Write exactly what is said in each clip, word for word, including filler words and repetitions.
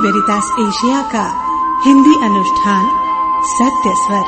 वेरितास Asia का हिंदी अनुष्ठान सत्य स्वर।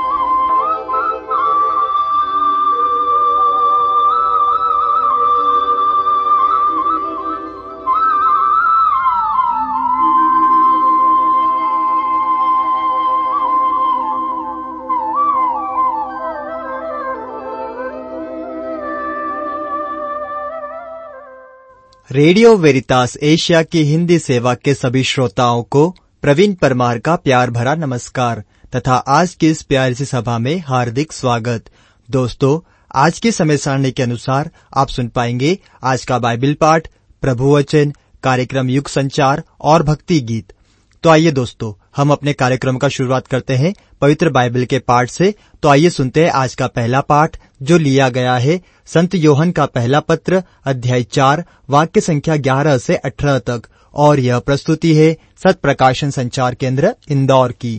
रेडियो वेरितास एशिया की हिंदी सेवा के सभी श्रोताओं को प्रवीण परमार का प्यार भरा नमस्कार तथा आज की इस प्यारी सी सभा में हार्दिक स्वागत। दोस्तों, आज की समय सारणी के अनुसार आप सुन पाएंगे आज का बाइबल पाठ, प्रभु वचन, कार्यक्रम युग संचार और भक्ति गीत। तो आइए दोस्तों, हम अपने कार्यक्रम का शुरुआत करते हैं पवित्र बाइबल के पाठ से। तो आइए सुनते हैं आज का पहला पाठ जो लिया गया है संत योहन का पहला पत्र अध्याय चार वाक्य संख्या ग्यारह से अठारह तक, और यह प्रस्तुति है सत प्रकाशन संचार केंद्र इंदौर की।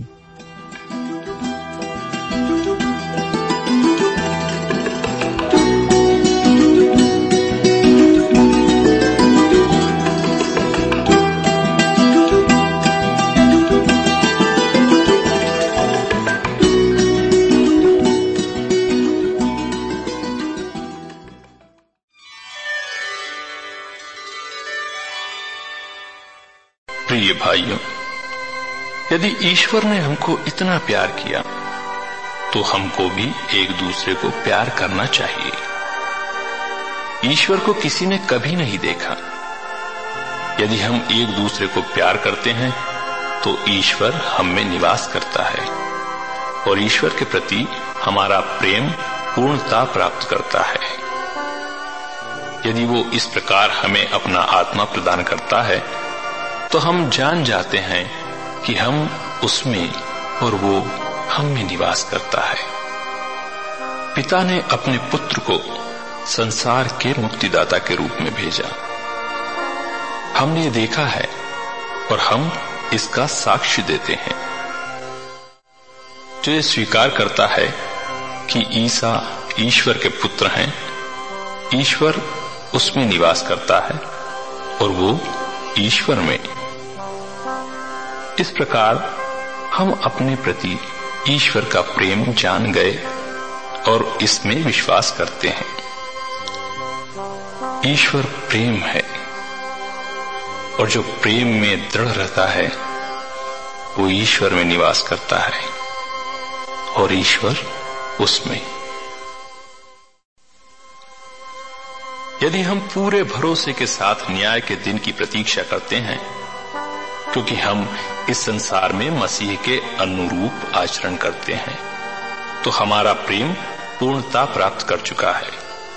प्रिय भाइयों, यदि ईश्वर ने हमको इतना प्यार किया तो हमको भी एक दूसरे को प्यार करना चाहिए। ईश्वर को किसी ने कभी नहीं देखा। यदि हम एक दूसरे को प्यार करते हैं तो ईश्वर हम में निवास करता है और ईश्वर के प्रति हमारा प्रेम पूर्णता प्राप्त करता है। यदि वो इस प्रकार हमें अपना आत्मा प्रदान करता है तो हम जान जाते हैं कि हम उसमें और वो हम में निवास करता है। पिता ने अपने पुत्र को संसार के मुक्तिदाता के रूप में भेजा। हमने ये देखा है और हम इसका साक्ष्य देते हैं। जो ये स्वीकार करता है कि ईसा ईश्वर के पुत्र हैं, ईश्वर उसमें निवास करता है और वो ईश्वर में। इस प्रकार हम अपने प्रति ईश्वर का प्रेम जान गए और इसमें विश्वास करते हैं। ईश्वर प्रेम है और जो प्रेम में दृढ़ रहता है वो ईश्वर में निवास करता है और ईश्वर उसमें। यदि हम पूरे भरोसे के साथ न्याय के दिन की प्रतीक्षा करते हैं, क्योंकि हम इस संसार में मसीह के अनुरूप आचरण करते हैं, तो हमारा प्रेम पूर्णता प्राप्त कर चुका है।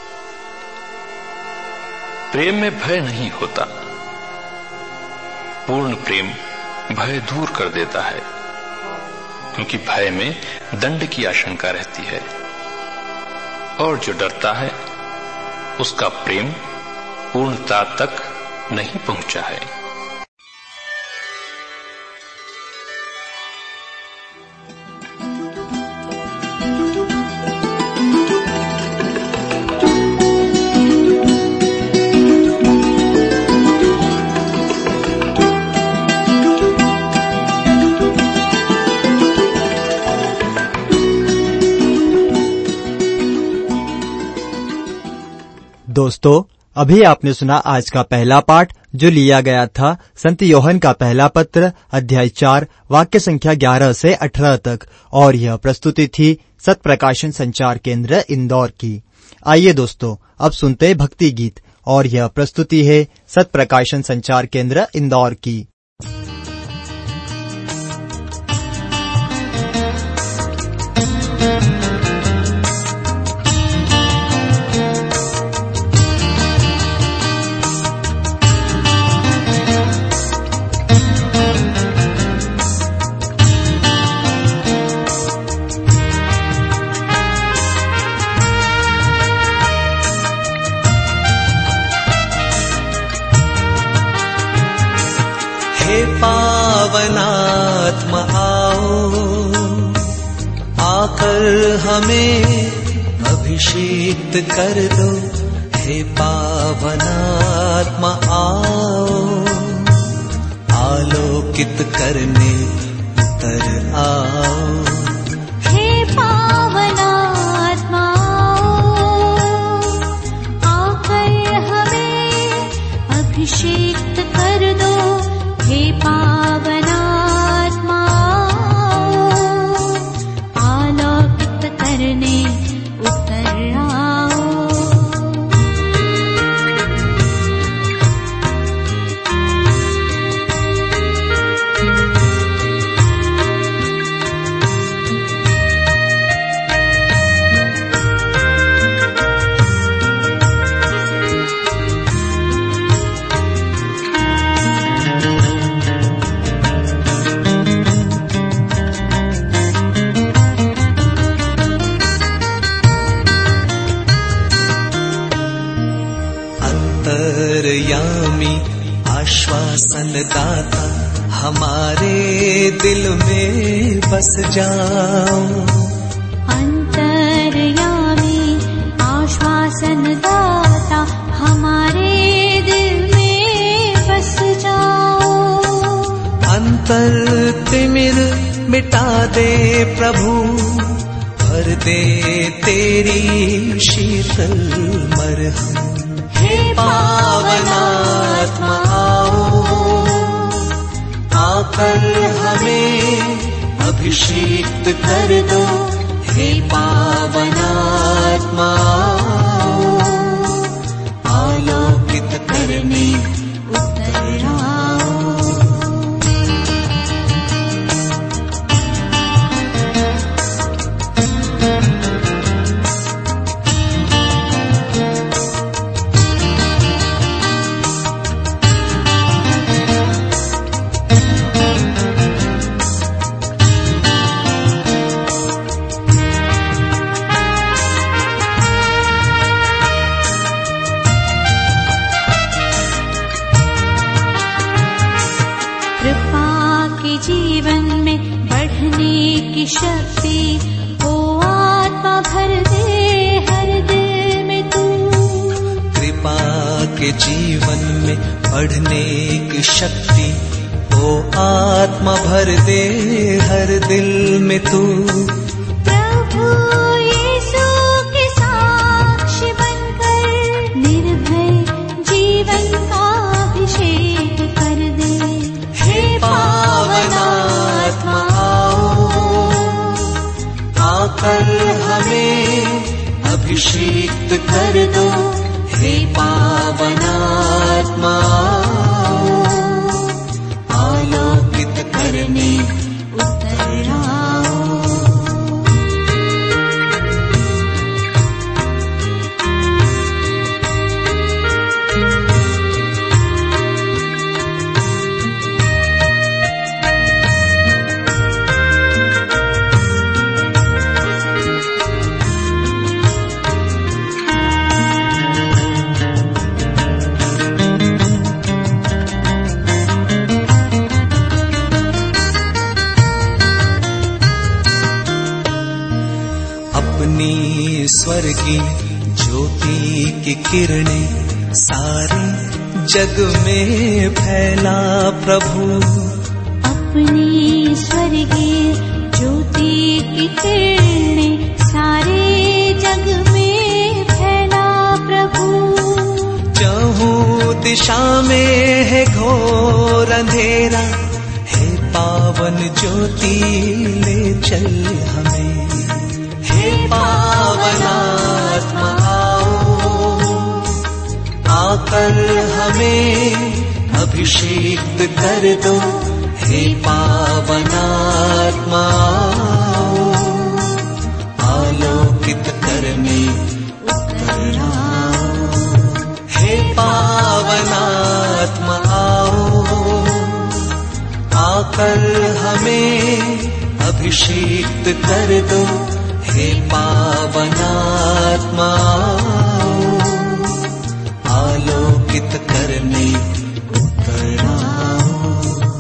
प्रेम में भय नहीं होता। पूर्ण प्रेम भय दूर कर देता है, क्योंकि भय में दंड की आशंका रहती है, और जो डरता है उसका प्रेम पूर्णता तक नहीं पहुंचा है। दोस्तों, अभी आपने सुना आज का पहला पाठ जो लिया गया था संत योहन का पहला पत्र अध्याय चार वाक्य संख्या ग्यारह से अठारह तक, और यह प्रस्तुति थी सत प्रकाशन संचार केंद्र इंदौर की। आइए दोस्तों, अब सुनते हैं भक्ति गीत, और यह प्रस्तुति है सत प्रकाशन संचार केंद्र इंदौर की। पावनात्मा आओ, आकर हमें अभिषेक कर दो। हे पावनात्मा आओ, आलोक आलोकित करने उतर आओ। हे पावन आत्मा आकर हमें अभिषेक कर दो। हे पावन आत्मा आलोकित करने उतर आओ। अंतर्यामी आश्वासन दाता हमारे दिल में बस जाओ। अंतर्यामी आश्वासन दाता हमारे दिल में बस जाओ। अंतर तिमिर मिटा दे प्रभु, भर दे तेरी शीतल मरहम। हे पावन आत्मा आओ आकर हमें अभिषेक कर दो। हे पावन आत्मा आलोकित करने उतर आओ। जीवन में बढ़ने की शक्ति ओ आत्मा भर दे हर दिल में तू। कृपा के जीवन में बढ़ने की शक्ति ओ आत्मा भर दे हर दिल में तू। प्रभु यीशु के साक्षी बनकर निर्भय जीवन का अभिषेक कर दे। हे पावन आत्मा आओ आकर हमें अभिषेक कर दो। हे पावन आत्मा आलोकित करने उतर आओ। अपनी स्वर्गी ज्योति की किरणें सारे जग में फैला प्रभु। अपनी स्वर्गीय ज्योति की किरणें सारे जग में फैला प्रभु। चहुँ दिशा में है घोर अंधेरा, हे पावन ज्योति ले चल हमें। हे पावन आत्मा आओ आकर हमें अभिषेक कर दो। हे पावन आत्मा आओ आलोकित करने उतर आओ। हे पावन आत्मा आओ आकर हमें अभिषेक कर दो। हे पावन आत्मा आलोकित करने उतर आओ।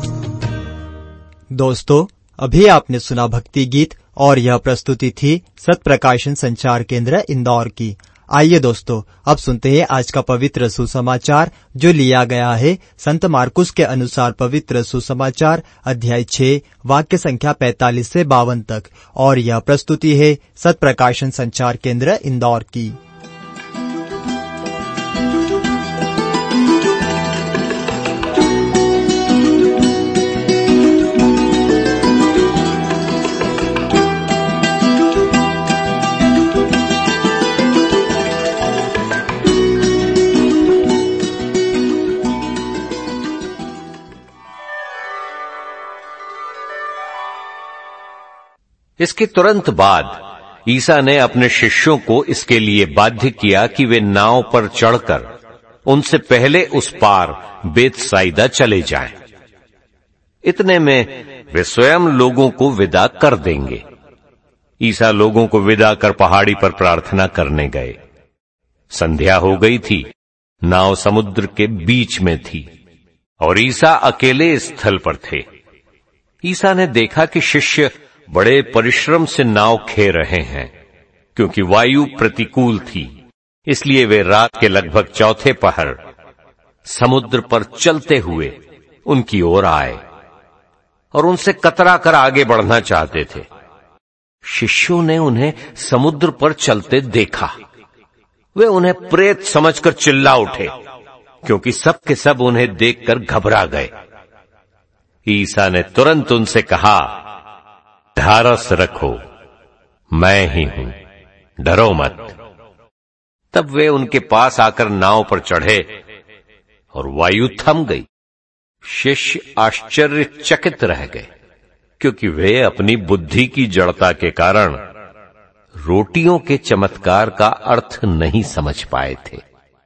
दोस्तों, अभी आपने सुना भक्ति गीत और यह प्रस्तुति थी सत प्रकाशन संचार केंद्र इंदौर की। आइए दोस्तों, अब सुनते हैं आज का पवित्र सुसमाचार जो लिया गया है संत मार्कुस के अनुसार पवित्र सुसमाचार अध्याय छह वाक्य संख्या पैंतालीस से बावन तक, और यह प्रस्तुति है सत प्रकाशन संचार केंद्र इंदौर की। इसके तुरंत बाद ईसा ने अपने शिष्यों को इसके लिए बाध्य किया कि वे नाव पर चढ़कर उनसे पहले उस पार बेतसाइदा चले जाएं। इतने में वे स्वयं लोगों को विदा कर देंगे। ईसा लोगों को विदा कर पहाड़ी पर प्रार्थना करने गए। संध्या हो गई थी, नाव समुद्र के बीच में थी और ईसा अकेले स्थल पर थे। ईसा ने देखा कि शिष्य बड़े परिश्रम से नाव खे रहे हैं, क्योंकि वायु प्रतिकूल थी। इसलिए वे रात के लगभग चौथे पहर समुद्र पर चलते हुए उनकी ओर आए और उनसे कतरा कर आगे बढ़ना चाहते थे। शिष्यों ने उन्हें समुद्र पर चलते देखा। वे उन्हें प्रेत समझकर चिल्ला उठे, क्योंकि सब के सब उन्हें देखकर घबरा गए। ईसा ने तुरंत उनसे कहा, ढारस रखो, मैं ही हूं, डरो मत। तब वे उनके पास आकर नाव पर चढ़े और वायु थम गई। शिष्य आश्चर्यचकित रह गए, क्योंकि वे अपनी बुद्धि की जड़ता के कारण रोटियों के चमत्कार का अर्थ नहीं समझ पाए थे।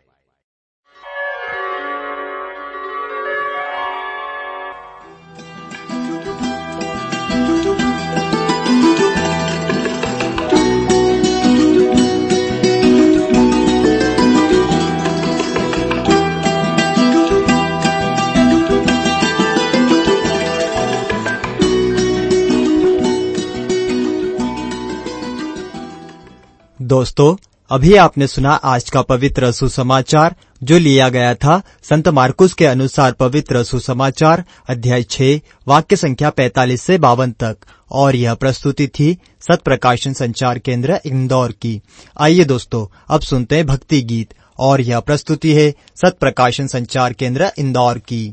दोस्तों, अभी आपने सुना आज का पवित्र सुसमाचार जो लिया गया था संत मार्कुस के अनुसार पवित्र सुसमाचार अध्याय छह वाक्य संख्या पैंतालीस से बावन तक, और यह प्रस्तुति थी सत प्रकाशन संचार केंद्र इंदौर की। आइए दोस्तों, अब सुनते हैं भक्ति गीत, और यह प्रस्तुति है सत प्रकाशन संचार केंद्र इंदौर की।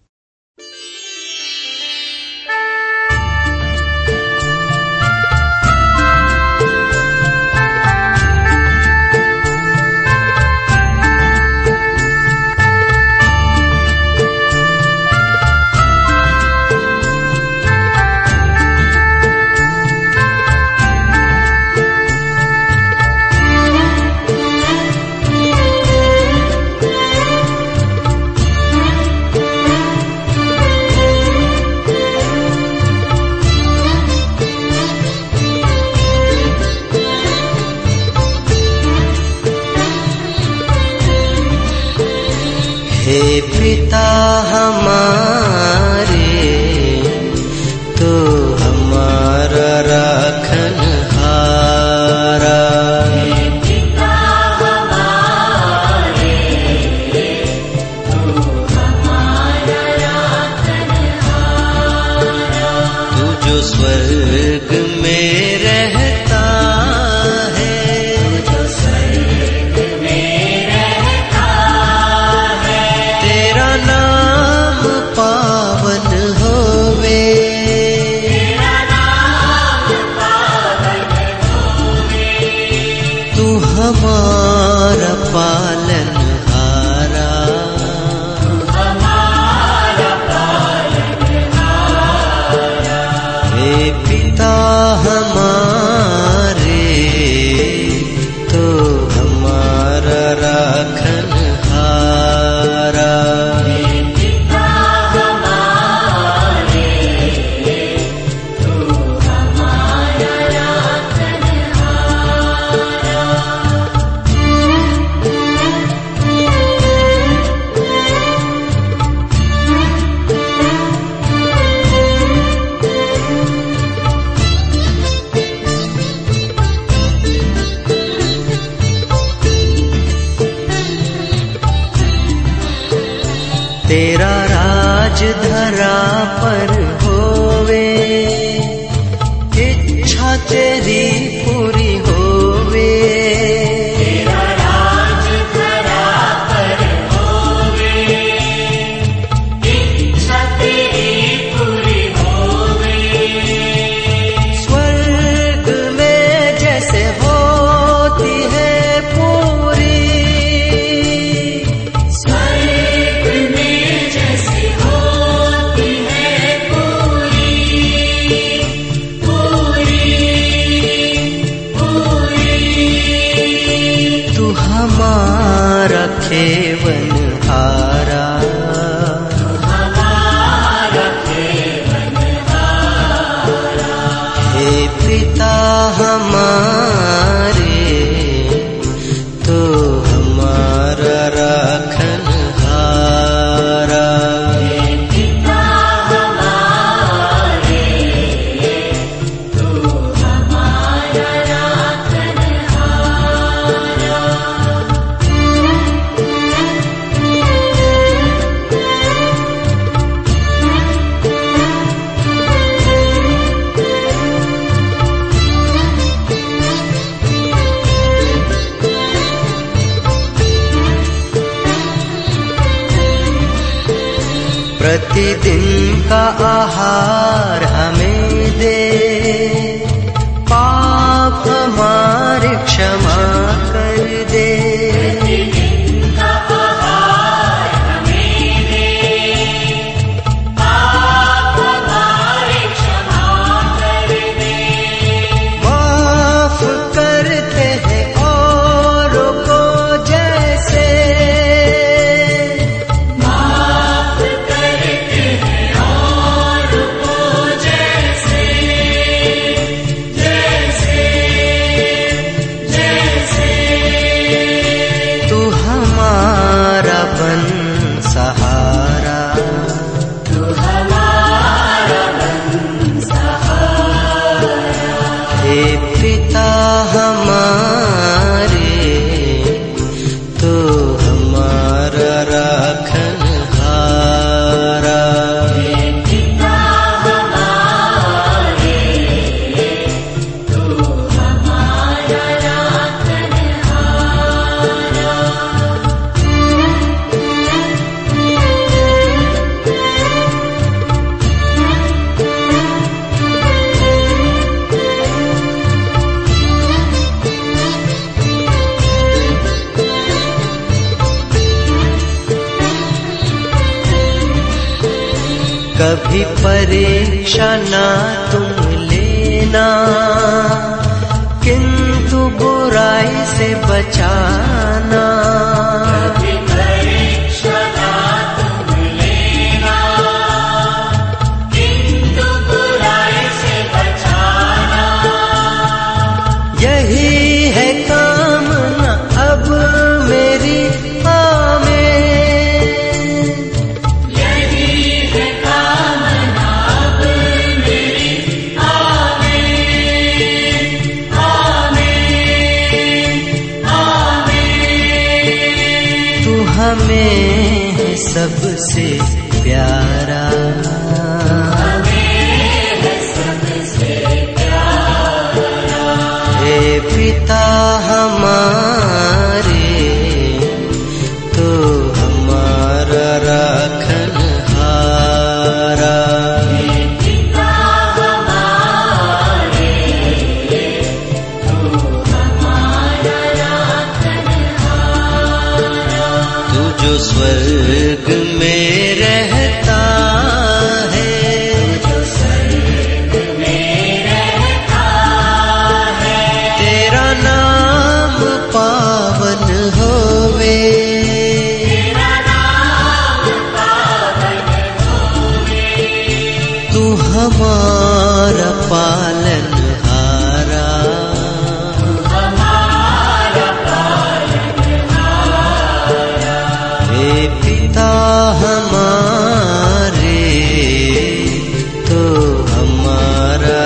हे पिता हमारे, तो हमारा राखनहारा। हे पिता हमारे, तो हमारा राखनहारा। तू जो स्वर्ग में रहता है, जो स्वर्ग में रहता है, तेरा नाम पावन होवे, तेरा नाम पावन होवे। तू हमारा पालनहारा, तू हमारा पालनहारा। हे पिता हमारे, तो हमारा राखनहारा। तेरी पूरी होवे, तेरा राज धरा पर होवे, इच्छा तेरी पूरी होवे। स्वर्ग में जैसे होती है पूरी, स्वर्ग में जैसे होती है पूरी, पूरी, पूरी। तू हमारा खेवनहारा, हमारा खेवनहारा, हे पिता हमारे, तो हमारा राखनहारा। पिता हमारे, तू हमारा राखनहारा। प्रतिदिन का आहार हमें दे, पाप हमारे क्षमा कर दे। प्रतिदिन का आहार हमें दे, पाप हमारे क्षमा कर दे। माफ करते हैं औरों को जैसे, माफ करते हैं और को जैसे, जैसे, जैसे। तू हमारा बन सहारा, तू हमारा बंसहारा, हे पिता हमारे, तो हमारा राखनहारा। पिता हमारे, तू हमारा राखनहारा। कभी परीक्षा ना तुम लेना, किंतु बुराई से बचाना। कभी परीक्षा ना तुम लेना, किंतु बुराई से बचाना। यही है कामना अब मेरी आमें, यही है कामना अब मेरी आमीन, आमीन, आमीन। तू हमें है सबसे प्यारा, हमें है सबसे प्यारा। हे पिता हमारे, तो हमारा राखनहारा। पिता हमारे, तू हमारा राखनहारा। तू जो स्वर्ग में रहता है, जो स्वर्ग में रहता है, तेरा नाम पावन होवे, तेरा नाम पावन होवे। तू हमारा पालनहारा। हमारा पालनहारा, हे पिता हमारे, तो हमारा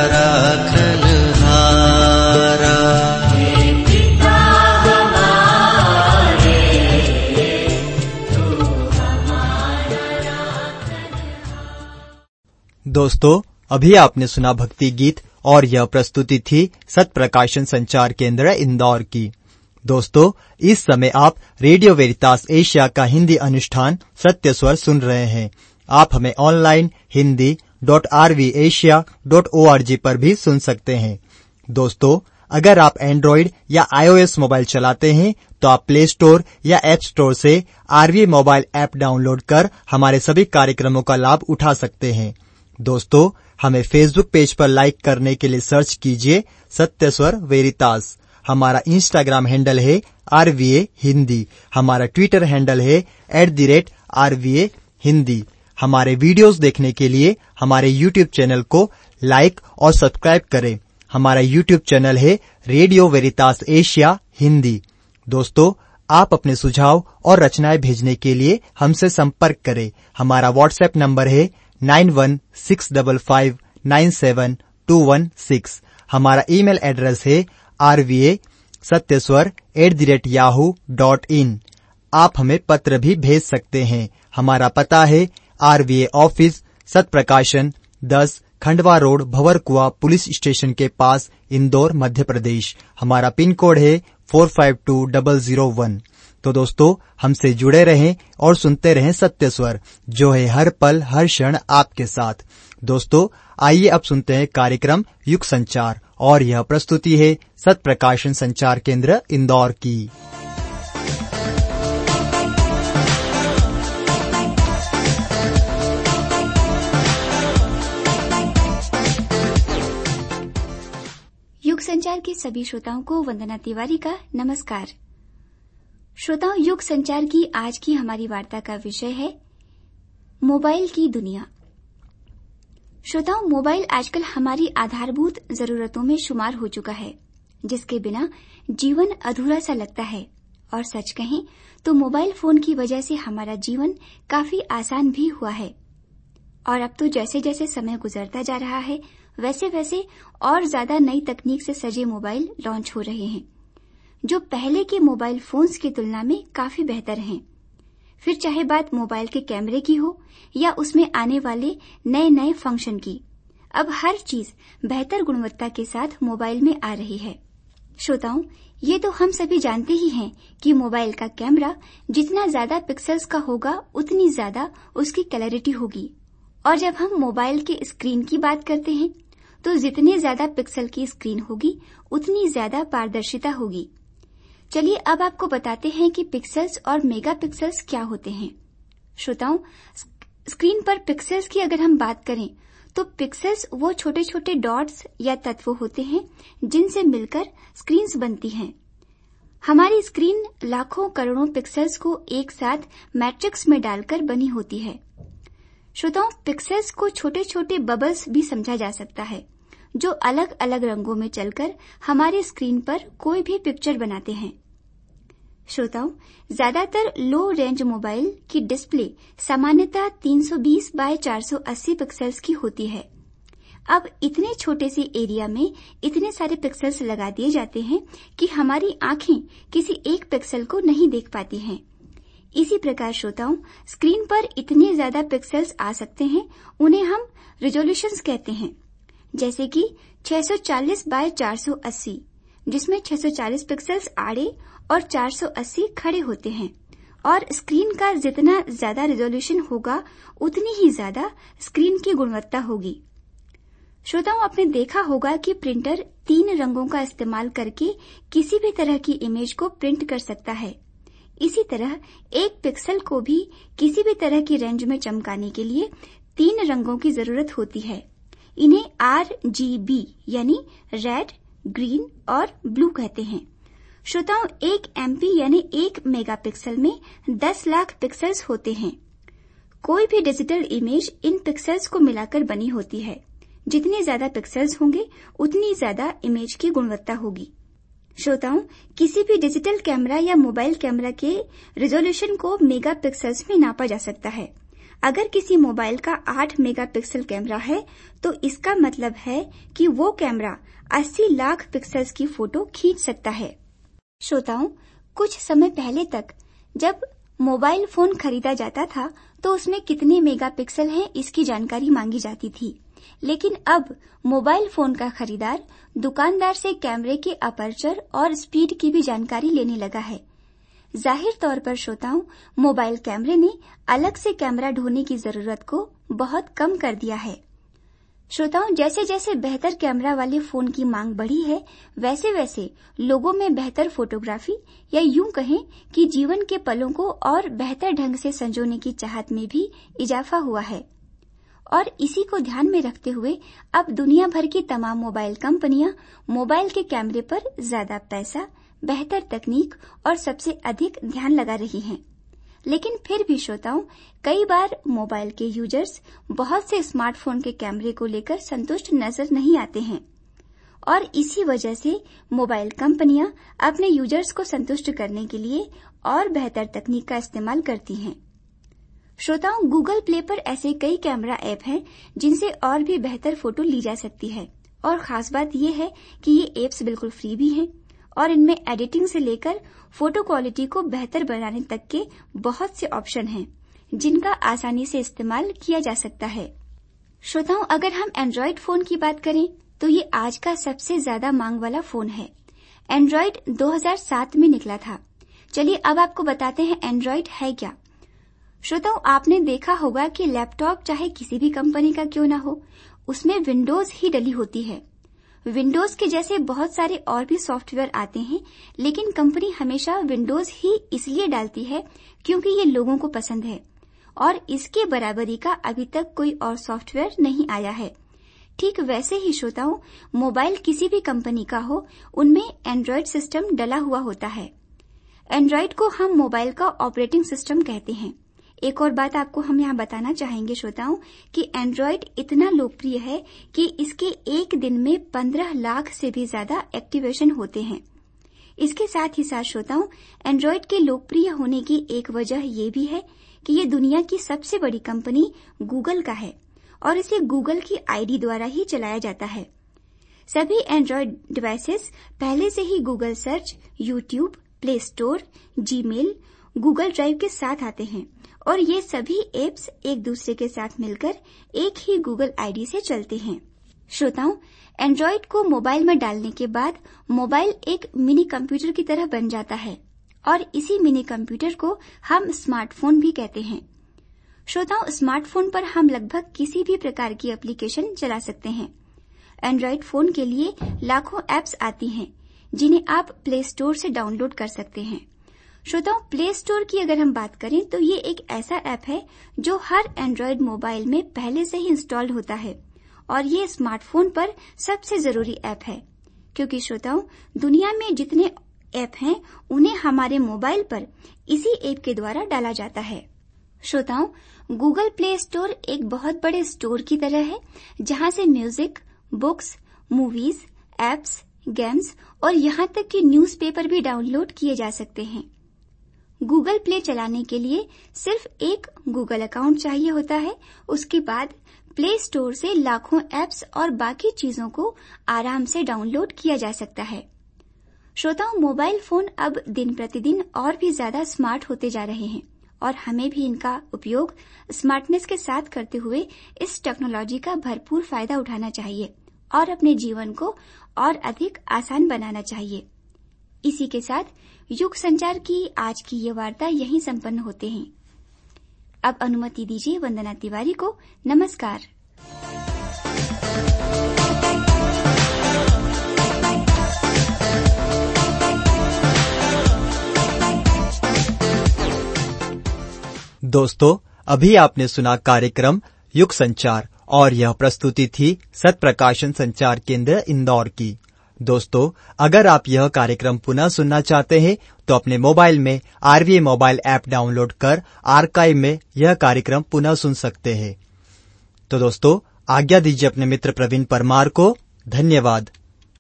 राखनहारा। पिता हमारे, तू हमारा राखनहारा। दोस्तों, अभी आपने सुना भक्ति गीत और यह प्रस्तुति थी सत्य प्रकाशन संचार केंद्र इंदौर की। दोस्तों, इस समय आप रेडियो वेरितास एशिया का हिंदी अनुष्ठान सत्य स्वर सुन रहे हैं। आप हमें online Hindi dot R V Asia dot O R G पर भी सुन सकते हैं। दोस्तों, अगर आप एंड्रॉइड या आईओएस मोबाइल चलाते हैं तो आप प्ले स्टोर या ऐप स्टोर से आरवी मोबाइल ऐप डाउनलोड कर हमारे सभी कार्यक्रमों का लाभ उठा सकते हैं। दोस्तों, हमें फेसबुक पेज पर लाइक करने के लिए सर्च कीजिए सत्य स्वर वेरितास। हमारा इंस्टाग्राम हैंडल है आरवीए हिंदी। हमारा ट्विटर हैंडल है at the rate RVA Hindi. हमारे वीडियोस देखने के लिए हमारे यूट्यूब चैनल को लाइक और सब्सक्राइब करें। हमारा यूट्यूब चैनल है रेडियो वेरितास एशिया हिंदी। दोस्तों, आप अपने सुझाव और रचनाएं भेजने के लिए हमसे संपर्क करें। हमारा व्हाट्सएप नंबर है nine one six double five nine seven two one six. हमारा ईमेल एड्रेस है RVA Satyaswar at the rate Yahoo dot in. आप हमें पत्र भी भेज सकते हैं। हमारा पता है आरवीए ऑफिस सत्य प्रकाशन दस Khandwa road Bhanwarkuan police station के पास इंदौर मध्य प्रदेश। हमारा पिन कोड है four five two double zero one. तो दोस्तों, हमसे जुड़े रहें और सुनते रहें सत्य स्वर, जो है हर पल हर क्षण आपके साथ। दोस्तों, आइए अब सुनते हैं कार्यक्रम युग संचार, और यह प्रस्तुति है सत्य प्रकाशन संचार केंद्र इंदौर की। युग संचार के सभी श्रोताओं को वंदना तिवारी का नमस्कार। श्रोताओं, युग संचार की आज की हमारी वार्ता का विषय है मोबाइल की दुनिया। श्रोताओं, मोबाइल आजकल हमारी आधारभूत जरूरतों में शुमार हो चुका है, जिसके बिना जीवन अधूरा सा लगता है। और सच कहें तो मोबाइल फोन की वजह से हमारा जीवन काफी आसान भी हुआ है। और अब तो जैसे जैसे समय गुजरता जा रहा है, वैसे वैसे और ज्यादा नई तकनीक से सजे मोबाइल लॉन्च हो रहे हैं, जो पहले के मोबाइल फोन्स की तुलना में काफी बेहतर हैं। फिर चाहे बात मोबाइल के कैमरे की हो या उसमें आने वाले नए नए फंक्शन की, अब हर चीज बेहतर गुणवत्ता के साथ मोबाइल में आ रही है। श्रोताओं, ये तो हम सभी जानते ही हैं कि मोबाइल का कैमरा जितना ज्यादा पिक्सल्स का होगा, उतनी ज्यादा उसकी क्लैरिटी होगी। और जब हम मोबाइल के स्क्रीन की बात करते हैं, तो जितने ज्यादा पिक्सल की स्क्रीन होगी, उतनी ज्यादा पारदर्शिता होगी। चलिए अब आपको बताते हैं कि पिक्सल्स और मेगापिक्सल्स क्या होते हैं। श्रोताओं, स्क्रीन पर पिक्सल्स की अगर हम बात करें, तो पिक्सल्स वो छोटे छोटे डॉट्स या तत्व होते हैं जिनसे मिलकर स्क्रीन्स बनती हैं। हमारी स्क्रीन लाखों करोड़ों पिक्सल्स को एक साथ मैट्रिक्स में डालकर बनी होती है। श्रोताओं, पिक्सल्स को छोटे छोटे बबल्स भी समझा जा सकता है, जो अलग अलग रंगों में चलकर हमारे स्क्रीन पर कोई भी पिक्चर बनाते हैं। श्रोताओं, ज्यादातर लो रेंज मोबाइल की डिस्प्ले सामान्यतः तीन सौ बीस बाय चार सौ अस्सी पिक्सल्स की होती है। अब इतने छोटे से एरिया में इतने सारे पिक्सल्स लगा दिए जाते हैं कि हमारी आंखें किसी एक पिक्सल को नहीं देख पाती हैं। इसी प्रकार श्रोताओं, स्क्रीन पर इतने ज्यादा पिक्सल्स आ सकते हैं, उन्हें हम रिजोल्यूशंस कहते हैं। जैसे कि छह सौ चालीस बाय चार सौ अस्सी, जिसमें छह सौ चालीस पिक्सल्स आड़े और चार सौ अस्सी खड़े होते हैं। और स्क्रीन का जितना ज्यादा रिजोल्यूशन होगा, उतनी ही ज्यादा स्क्रीन की गुणवत्ता होगी। श्रोताओं, आपने देखा होगा कि प्रिंटर तीन रंगों का इस्तेमाल करके किसी भी तरह की इमेज को प्रिंट कर सकता है। इसी तरह एक पिक्सल को भी किसी भी तरह की रेंज में चमकाने के लिए तीन रंगों की जरूरत होती है। इन्हें आर जी बी यानी रेड, ग्रीन और ब्लू कहते हैं। श्रोताओं, एक एमपी यानी एक मेगापिक्सल में दस लाख पिक्सल्स होते हैं। कोई भी डिजिटल इमेज इन पिक्सल्स को मिलाकर बनी होती है। जितने ज्यादा पिक्सल्स होंगे, उतनी ज्यादा इमेज की गुणवत्ता होगी। श्रोताओं, किसी भी डिजिटल कैमरा या मोबाइल कैमरा के रिजोल्यूशन को मेगापिक्सल्स में नापा जा सकता है। अगर किसी मोबाइल का आठ मेगापिक्सल कैमरा है, तो इसका मतलब है कि वो कैमरा अस्सी लाख पिक्सल्स की फोटो खींच सकता है। श्रोताओं, कुछ समय पहले तक जब मोबाइल फोन खरीदा जाता था, तो उसमें कितने मेगापिक्सल हैं इसकी जानकारी मांगी जाती थी। लेकिन अब मोबाइल फोन का खरीदार दुकानदार से कैमरे के अपर्चर और स्पीड की भी जानकारी लेने लगा है। जाहिर तौर पर श्रोताओं, मोबाइल कैमरे ने अलग से कैमरा ढोने की जरूरत को बहुत कम कर दिया है। श्रोताओं, जैसे जैसे बेहतर कैमरा वाले फोन की मांग बढ़ी है, वैसे वैसे लोगों में बेहतर फोटोग्राफी या यूं कहें कि जीवन के पलों को और बेहतर ढंग से संजोने की चाहत में भी इजाफा हुआ है। और इसी को ध्यान में रखते हुए अब दुनिया भर की तमाम मोबाइल कंपनियां मोबाइल के कैमरे पर ज्यादा पैसा, बेहतर तकनीक और सबसे अधिक ध्यान लगा रही हैं। लेकिन फिर भी श्रोताओं, कई बार मोबाइल के यूजर्स बहुत से स्मार्टफोन के कैमरे को लेकर संतुष्ट नजर नहीं आते हैं और इसी वजह से मोबाइल कंपनियां अपने यूजर्स को संतुष्ट करने के लिए और बेहतर तकनीक का इस्तेमाल करती हैं। श्रोताओं, गूगल प्ले पर ऐसे कई कैमरा ऐप हैं जिनसे और भी बेहतर फोटो ली जा सकती है और खास बात यह है कि ये ऐप्स बिल्कुल फ्री भी हैं और इनमें एडिटिंग से लेकर फोटो क्वालिटी को बेहतर बनाने तक के बहुत से ऑप्शन हैं जिनका आसानी से इस्तेमाल किया जा सकता है। श्रोताओं, अगर हम एंड्रॉइड फोन की बात करें तो ये आज का सबसे ज्यादा मांग वाला फोन है। एंड्रॉइड दो हज़ार सात में निकला था। चलिए अब आपको बताते हैं एंड्रॉइड है क्या। श्रोताओं, आपने देखा होगा कि लैपटॉप चाहे किसी भी कंपनी का क्यों ना हो, उसमें विंडोज ही डली होती है। विंडोज के जैसे बहुत सारे और भी सॉफ्टवेयर आते हैं, लेकिन कंपनी हमेशा विंडोज ही इसलिए डालती है क्योंकि ये लोगों को पसंद है और इसके बराबरी का अभी तक कोई और सॉफ्टवेयर नहीं आया है। ठीक वैसे ही श्रोताओं, मोबाइल किसी भी कंपनी का हो, उनमें एंड्रॉइड सिस्टम डला हुआ होता है। एंड्रॉइड को हम मोबाइल का ऑपरेटिंग सिस्टम कहते हैं। एक और बात आपको हम यहाँ बताना चाहेंगे श्रोताओं कि एंड्रॉइड इतना लोकप्रिय है कि इसके एक दिन में पंद्रह लाख से भी ज्यादा एक्टिवेशन होते हैं। इसके साथ ही साथ श्रोताओं, एंड्रॉइड के लोकप्रिय होने की एक वजह ये भी है कि ये दुनिया की सबसे बड़ी कंपनी गूगल का है और इसे गूगल की आईडी द्वारा ही चलाया जाता है। सभी एंड्रॉइड डिवाइसेस पहले से ही Google search, YouTube, play store, Gmail, Google drive के साथ आते हैं और ये सभी एप्स एक दूसरे के साथ मिलकर एक ही गूगल आईडी से चलते हैं। श्रोताओं, एंड्रॉइड को मोबाइल में डालने के बाद मोबाइल एक मिनी कंप्यूटर की तरह बन जाता है और इसी मिनी कंप्यूटर को हम स्मार्टफोन भी कहते हैं। श्रोताओं, स्मार्टफोन पर हम लगभग किसी भी प्रकार की एप्लीकेशन चला सकते हैं। एंड्रॉइड फोन के लिए लाखों एप्स आती हैं जिन्हें आप प्ले स्टोर से डाउनलोड कर सकते हैं। श्रोताओं, प्ले स्टोर की अगर हम बात करें तो ये एक ऐसा ऐप है जो हर एंड्रॉइड मोबाइल में पहले से ही इंस्टॉल्ड होता है और ये स्मार्टफोन पर सबसे जरूरी ऐप है क्योंकि श्रोताओं, दुनिया में जितने ऐप हैं उन्हें हमारे मोबाइल पर इसी ऐप के द्वारा डाला जाता है। श्रोताओं, गूगल प्ले स्टोर एक बहुत बड़े स्टोर की तरह है जहां से music, books, movies, apps, games और यहाँ तक कि न्यूज़पेपर भी डाउनलोड किए जा सकते हैं। गूगल प्ले चलाने के लिए सिर्फ एक गूगल अकाउंट चाहिए होता है। उसके बाद प्ले स्टोर से लाखों एप्स और बाकी चीजों को आराम से डाउनलोड किया जा सकता है। श्रोताओं, मोबाइल फोन अब दिन प्रतिदिन और भी ज्यादा स्मार्ट होते जा रहे हैं और हमें भी इनका उपयोग स्मार्टनेस के साथ करते हुए इस टेक्नोलॉजी का भरपूर फायदा उठाना चाहिए और अपने जीवन को और अधिक आसान बनाना चाहिए। इसी के साथ युग संचार की आज की ये वार्ता यहीं संपन्न होते हैं। अब अनुमति दीजिए वंदना तिवारी को नमस्कार। दोस्तों, अभी आपने सुना कार्यक्रम युग संचार और यह प्रस्तुति थी सत प्रकाशन संचार केंद्र इंदौर की। दोस्तों, अगर आप यह कार्यक्रम पुनः सुनना चाहते हैं तो अपने मोबाइल में आरवीए मोबाइल ऐप डाउनलोड कर आर्काइव में यह कार्यक्रम पुनः सुन सकते हैं। तो दोस्तों, आज्ञा दीजिए अपने मित्र प्रवीण परमार को। धन्यवाद।